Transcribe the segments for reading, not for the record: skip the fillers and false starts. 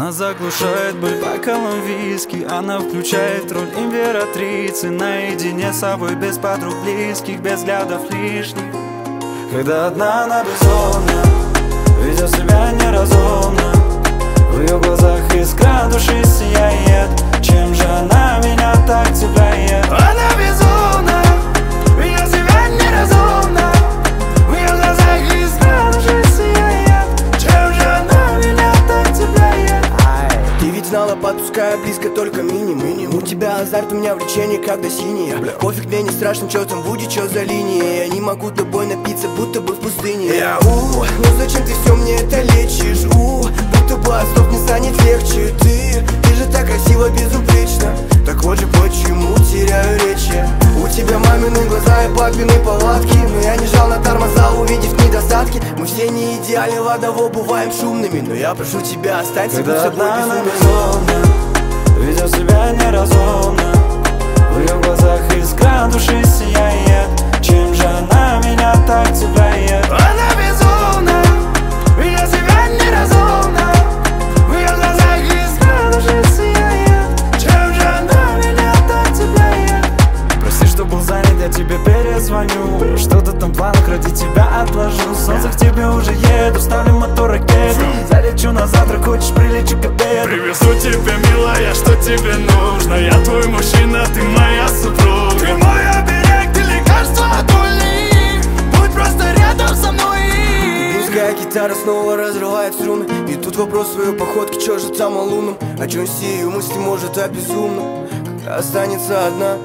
Она заглушает боль бокалом виски. Она включает роль императрицы. Наедине с собой, без подруг близких, без взглядов лишних. Когда одна она безумна, ведет себя неразумно. В ее глазах искра души сияет. Чем же она меня так цепляет? Она безумна, ведет себя неразумно. В ее глазах искра души сияет. Чем же она меня так цепляет? Ты ведь знала, подпуская близко только минимум. У тебя азарт, у меня влечение, когда синее. Пофиг, мне не страшно, что там будет, что за линия. Я не могу тобой напиться, будто бы в пустыне. Ну зачем ты все мне это лечишь? Будто бы от слов не станет легче. Ты же так красиво, безупречно. Так вот же почему теряю речи. У тебя мамины глаза и папины повадки. Но я не жал на тормоза, увидев недостатки. Мы все не идеальны, в одного бываем шумными. Но я прошу тебя, останься будь собой безумно. Ведет себя неразумно. В ее глазах искра души сияет. Чем же она меня так цепляет? Она безумна, ведет себя неразумно. В ее глазах искра души сияет. Чем же она меня так цепляет? Прости, что был занят, я тебе перезвоню. Что-то там в планах, ради тебя отложу. Солнце к тебе уже еду, ставлю мотор ракету. Залечу на завтрак, хочешь прилечу к обеду. Привезу тебя, милая, что тебе нужно. Я твой мужчина, ты моя супруга. Ты мой оберег, ты лекарство от боли. Будь просто рядом со мной. Пускай гитара снова разрывает струны. И тут вопрос своей походки, чё же там о лунном? О чем все ее мысли, может, о безумном? Когда останется одна.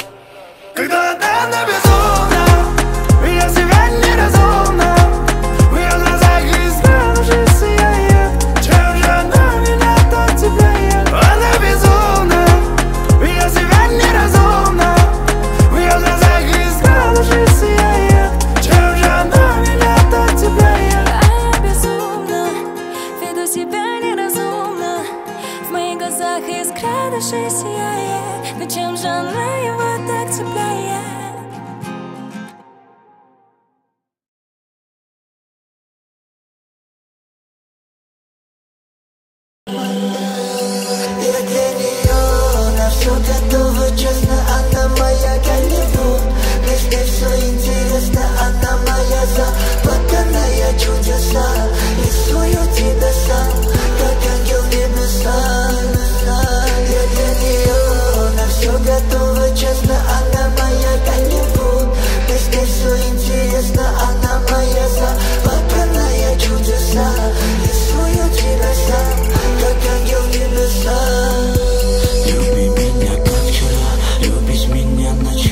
Когда она безумна, ведет себя неразумно. В ее глазах искра души сияет. Чем же она меня так цепляет? Она безумна, ведет себя неразумно. В ее глазах искра души сияет. Чем же она меня так цепляет? Я безумна, веду себя неразумно. В моих глазах искра души сияет. Но чем же она его так цепляет? Я для нее на все готова, честно, она моя Голливуд. Мне все интересно, она моя запутанная чудеса. Рисую тебя сам, как ангел небеса. Я для нее на все готова, честно, она моя Голливуд. Мне все интересно, она моя запутанная чудеса. Рисую тебя сам, как ангел небеса. Люби меня, как вчера, любить меня начала.